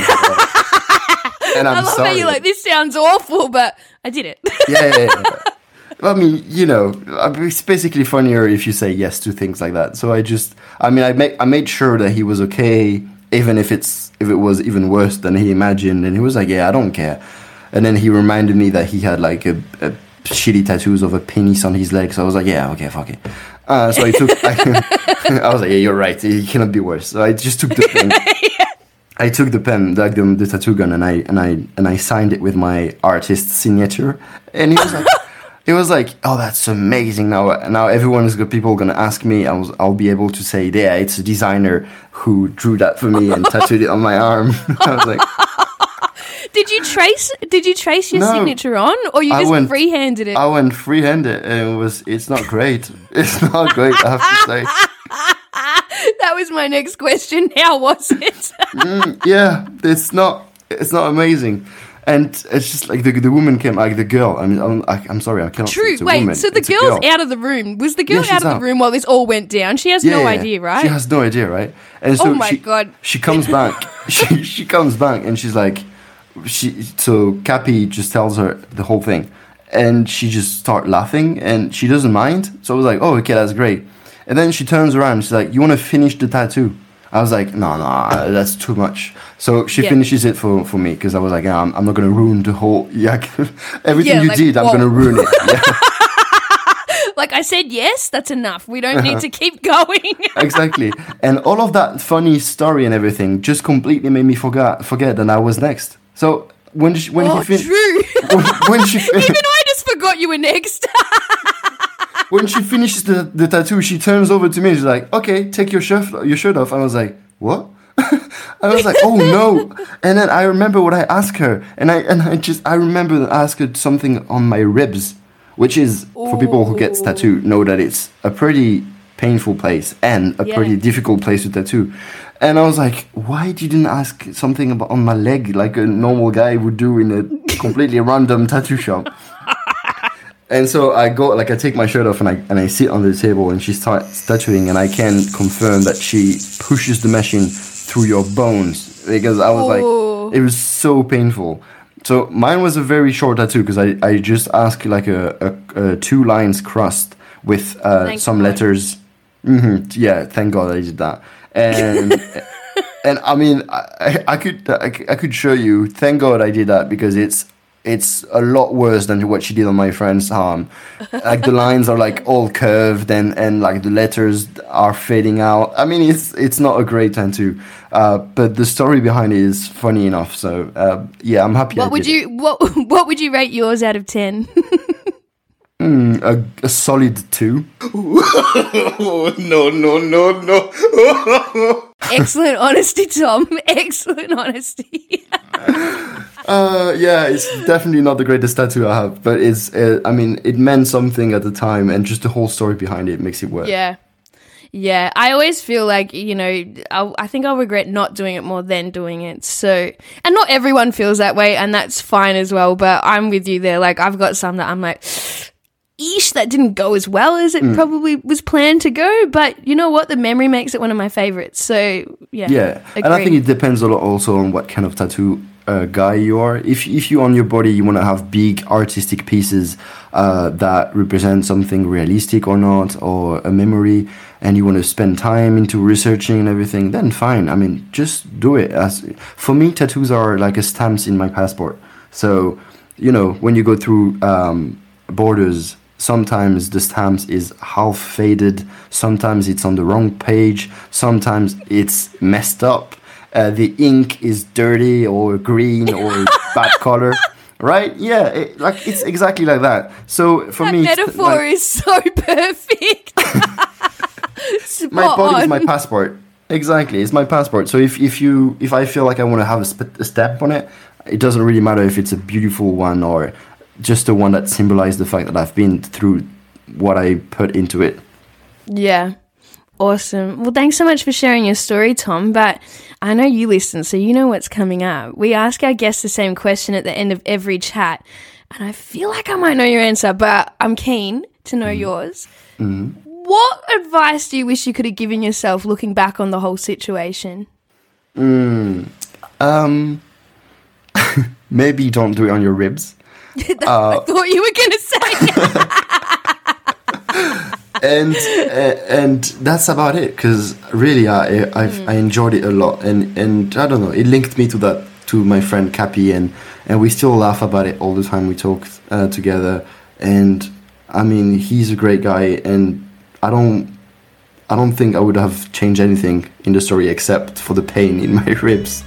and I'm I love sorry. how you're like, this sounds awful, but I did it. Yeah. I mean, you know, it's basically funnier if you say yes to things like that. So I made sure that he was okay, even if it was even worse than he imagined. And he was like, yeah, I don't care. And then he reminded me that he had like a shitty tattoos of a penis on his leg. So I was like, yeah, okay, fuck it. So I was like, yeah, you're right. It cannot be worse. So I just took the pen. I took the pen, like the tattoo gun, and I signed it with my artist's signature. And he was like, oh, that's amazing. Now people are gonna ask me. I'll be able to say, yeah, it's a designer who drew that for me and tattooed it on my arm. I was like, Did you trace your signature on, or you just freehanded it? I went freehanded, and it's not great. It's not great, I have to say. That was my next question. How was it? Yeah, it's not amazing. And it's just like the woman came, like the girl. I mean, I'm sorry, I cannot. True. It's a Wait, woman. so the It's girl's out of the room. Was the girl out of the room while this all went down? She has no idea, right? She has no idea, right? And so oh my God. She comes back. she comes back and she's like, so Cappy just tells her the whole thing, and she just starts laughing and she doesn't mind. So I was like, oh, okay, that's great. And then she turns around and she's like, you want to finish the tattoo? I was like, no, that's too much. So she finishes it for me, because I was like, I'm not going to ruin the whole... everything you did, I'm going to ruin it. Yeah. Like I said, yes, that's enough. We don't need to keep going. Exactly. And all of that funny story and everything just completely made me forget that I was next. So when he finished... True. When she Even I just forgot you were next. When she finishes the tattoo, she turns over to me and she's like, okay, take your shirt off. I was like, what? I was like, oh no. And then I remember what I asked her. And I remember that I asked her something on my ribs, which is, for people who get tattooed, know that it's a pretty painful place and a pretty difficult place to tattoo. And I was like, why didn't you ask something about on my leg like a normal guy would do in a completely random tattoo shop? And so I take my shirt off and I sit on the table and she starts tattooing, and I can confirm that she pushes the machine through your bones, because I was like, it was so painful. So mine was a very short tattoo because I just asked like a 2 lines crossed with some letters. Yeah, thank God I did that. And and I mean I could show you. Thank God I did that, because it's a lot worse than what she did on my friend's arm. Like the lines are like all curved and like the letters are fading out. I mean, it's not a great tattoo, but the story behind it is funny enough. So yeah, I'm happy. What would you rate yours out of 10? A solid 2. No. Excellent honesty, Tom. Excellent honesty. Yeah, it's definitely not the greatest tattoo I have, but it's. I mean, it meant something at the time, and just the whole story behind it makes it work. Yeah. I always feel like, you know, I think I'll regret not doing it more than doing it. So, and not everyone feels that way, and that's fine as well. But I'm with you there. Like, I've got some that I'm like, eesh, that didn't go as well as it probably was planned to go. But you know what? The memory makes it one of my favorites. So yeah. Yeah, and I think it depends a lot also on what kind of tattoo guy you are. If you on your body you want to have big artistic pieces that represent something realistic or not, or a memory, and you want to spend time into researching and everything, then fine. I mean, just do it. For me, tattoos are like a stamps in my passport. So, you know, when you go through borders, sometimes the stamps is half faded, sometimes it's on the wrong page, sometimes it's messed up. The ink is dirty or green or bad color, right? Yeah, it's exactly like that. So for me, metaphor is so perfect. My body is my passport. Exactly, it's my passport. So if I feel like I want to have a stamp on it, it doesn't really matter if it's a beautiful one or just the one that symbolizes the fact that I've been through what I put into it. Yeah. Awesome. Well, thanks so much for sharing your story, Tom, but I know you listen, so you know what's coming up. We ask our guests the same question at the end of every chat, and I feel like I might know your answer, but I'm keen to know yours. Mm-hmm. What advice do you wish you could have given yourself looking back on the whole situation? Maybe don't do it on your ribs. I thought you were going to say. And that's about it, because really I enjoyed it a lot, and I don't know, it linked me to my friend Cappy, and we still laugh about it all the time we talk together. And I mean, he's a great guy, and I don't think I would have changed anything in the story except for the pain in my ribs.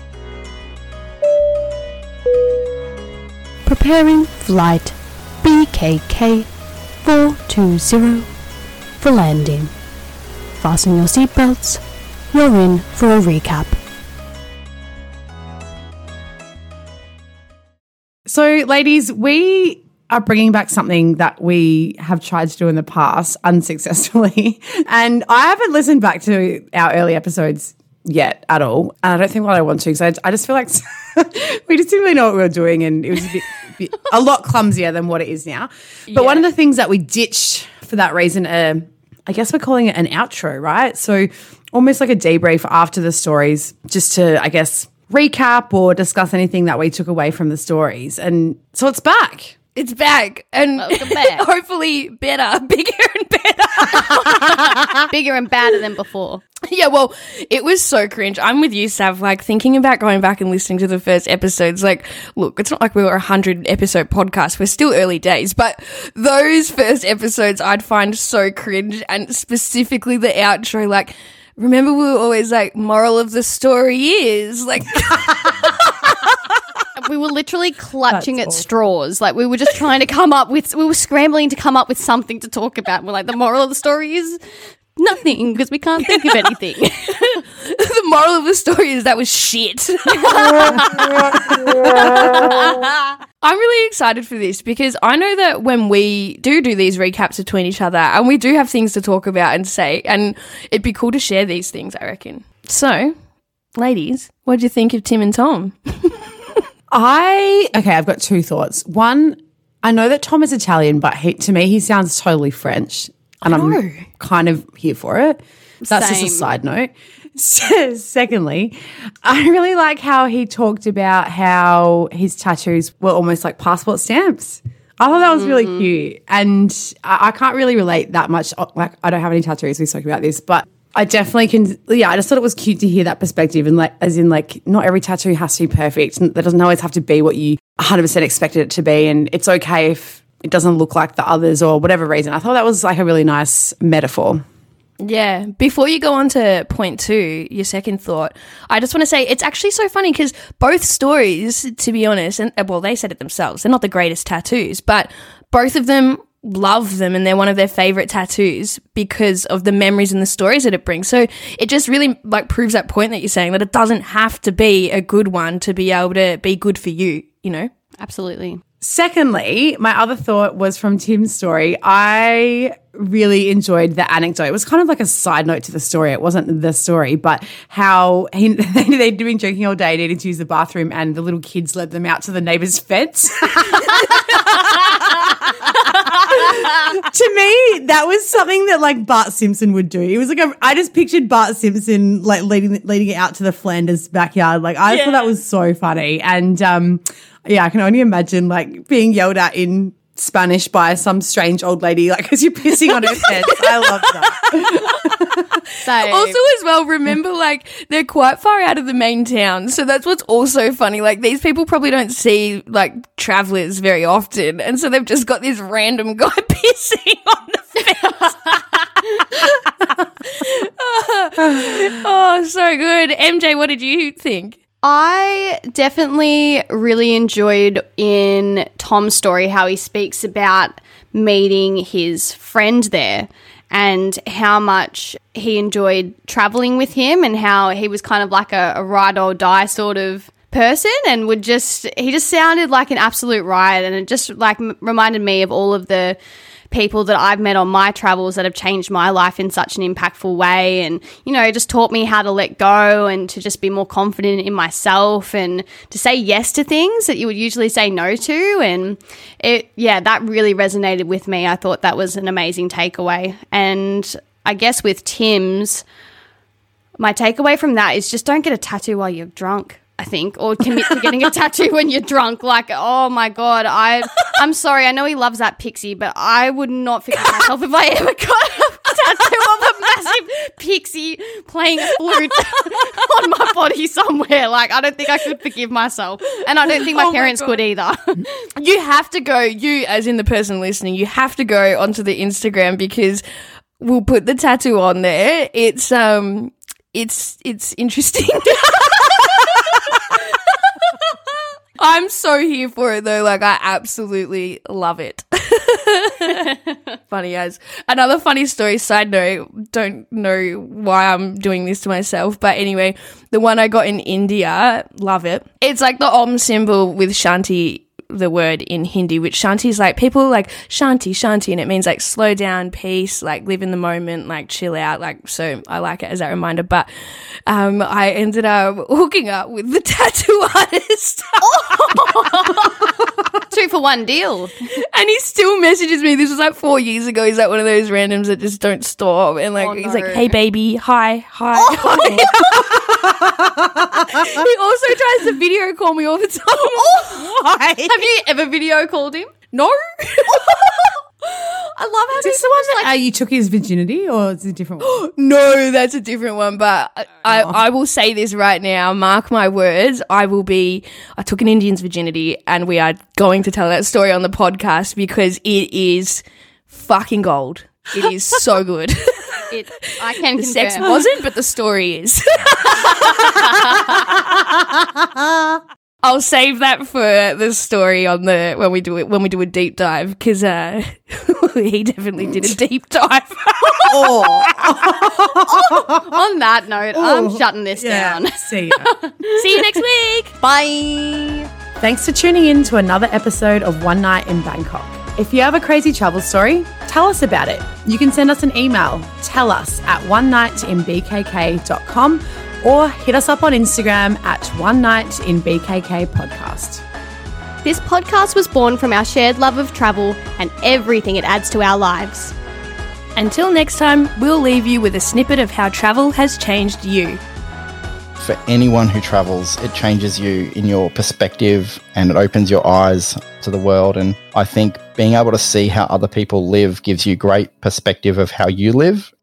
Preparing flight BKK 420 for landing. Fasten your seatbelts. You're in for a recap. So, ladies, we are bringing back something that we have tried to do in the past unsuccessfully. And I haven't listened back to our early episodes yet at all. And I don't think what I want to, because I just feel like we just didn't really know what we were doing, and it was a lot clumsier than what it is now. But one of the things that we ditched for that reason, I guess we're calling it an outro, right? So almost like a debrief after the stories, just to, I guess, recap or discuss anything that we took away from the stories. And so it's back. It's back, and hopefully better, bigger and better. Bigger and badder than before. Yeah, well, it was so cringe. I'm with you, Sav. Like, thinking about going back and listening to the first episodes, like, look, it's not like we were a 100-episode podcast. We're still early days, but those first episodes I'd find so cringe, and specifically the outro, like, remember we were always like, moral of the story is, like... We were literally clutching at straws. Like, we were just trying to we were scrambling to come up with something to talk about. We're like, the moral of the story is nothing, because we can't think of anything. The moral of the story is that was shit. I'm really excited for this, because I know that when we do these recaps between each other, and we do have things to talk about and say, and it'd be cool to share these things, I reckon. So, ladies, what do you think of Tim and Tom? I've got two thoughts. One, I know that Tom is Italian, but to me, he sounds totally French. And I'm kind of here for it. That's just a side note. Secondly, I really like how he talked about how his tattoos were almost like passport stamps. I thought that was really cute. And I can't really relate that much. Like, I don't have any tattoos. We spoke about this, but I definitely can. Yeah, I just thought it was cute to hear that perspective. And like, as in like, not every tattoo has to be perfect. And that doesn't always have to be what you 100% expected it to be. And it's okay if it doesn't look like the others or whatever reason. I thought that was like a really nice metaphor. Yeah. Before you go on to point 2, your second thought, I just want to say it's actually so funny because both stories, to be honest, and well, they said it themselves, they're not the greatest tattoos, but both of them love them and they're one of their favorite tattoos because of the memories and the stories that it brings. So it just really like proves that point that you're saying, that it doesn't have to be a good one to be able to be good for you, you know? Absolutely. Secondly, my other thought was from Tim's story. I really enjoyed the anecdote. It was kind of like a side note to the story. It wasn't the story, but how they'd been drinking all day, needed to use the bathroom, and the little kids led them out to the neighbour's fence. To me, that was something that like Bart Simpson would do. It was like I just pictured Bart Simpson like leading it out to the Flanders backyard. Like I thought that was so funny. And I can only imagine like being yelled at in Spanish by some strange old lady, like because you're pissing on her fence. I love that. Also as well, remember like they're quite far out of the main town, so that's what's also funny. Like these people probably don't see like travellers very often, and so they've just got this random guy pissing on the fence. Oh, so good. MJ, what did you think? I definitely really enjoyed in Tom's story how he speaks about meeting his friend there and how much he enjoyed traveling with him and how he was kind of like a ride or die sort of person and he just sounded like an absolute riot, and it just like reminded me of all of the people that I've met on my travels that have changed my life in such an impactful way, and just taught me how to let go and to just be more confident in myself and to say yes to things that you would usually say no to. And that really resonated with me. I thought that was an amazing takeaway. And I guess with Tim's, my takeaway from that is just don't get a tattoo while you're drunk, I think, or commit to getting a tattoo when you're drunk. Like, oh my God, I'm sorry. I know he loves that pixie, but I would not forgive myself if I ever got a tattoo of a massive pixie playing a flute on my body somewhere. Like, I don't think I could forgive myself. And I don't think my parents could either. You have to go, you as in the person listening, you have to go onto the Instagram because we'll put the tattoo on there. It's interesting. I'm so here for it though. Like I absolutely love it. Funny as. Another funny story, side note, don't know why I'm doing this to myself, but anyway, the one I got in India, love it. It's like the Om symbol with Shanti, the word in Hindi, which Shanti is like, people like Shanti, and it means like slow down, peace, like live in the moment, like chill out, like, so I like it as that reminder. But I ended up hooking up with the tattoo artist. 2-for-1 deal. And he still messages me. This was like 4 years ago. He's like one of those randoms that just don't stop. And like, he's like, hey baby, hi. Hi. He also tries to video call me all the time. Why? Have you ever video called him? No. I love how is this the one that you took his virginity, or is it a different one? No, that's a different one. But I will say this right now, mark my words, I took an Indian's virginity and we are going to tell that story on the podcast because it is fucking gold. It is so good. I can the confirm. sex wasn't, but the story is. I'll save that for the story on when we do a deep dive because he definitely did a deep dive. On that note, I'm shutting this down. See ya. See you next week. Bye. Thanks for tuning in to another episode of One Night in Bangkok. If you have a crazy travel story, tell us about it. You can send us an email, tell us at onenightinbkk.com, or hit us up on Instagram at One Night in BKK Podcast. This podcast was born from our shared love of travel and everything it adds to our lives. Until next time, we'll leave you with a snippet of how travel has changed you. For anyone who travels, it changes you in your perspective and it opens your eyes to the world. And I think being able to see how other people live gives you great perspective of how you live.